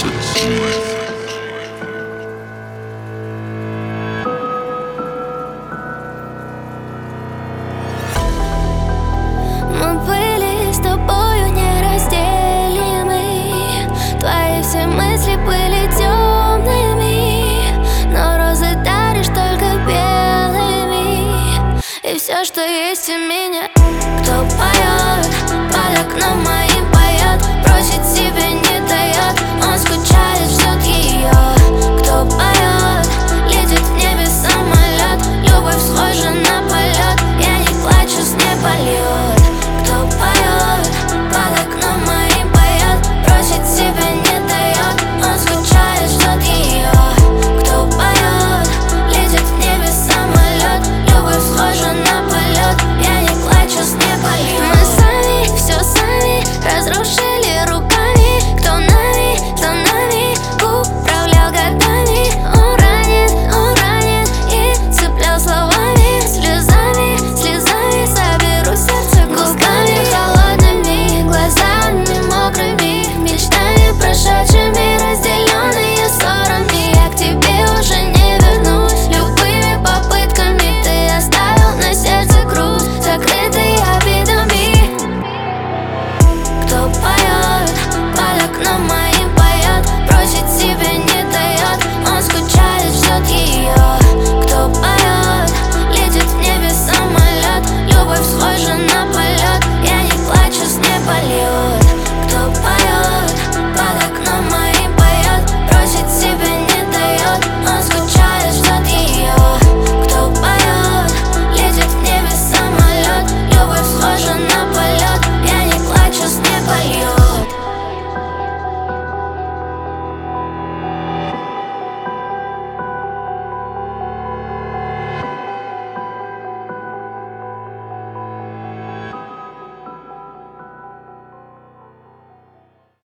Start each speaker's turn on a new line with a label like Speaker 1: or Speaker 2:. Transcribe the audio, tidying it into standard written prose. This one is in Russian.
Speaker 1: Мы были с тобою неразделимы. Твои все мысли были темными, но розы даришь только белыми. И все, что есть у меня, кто поет под окном моим, поет, просит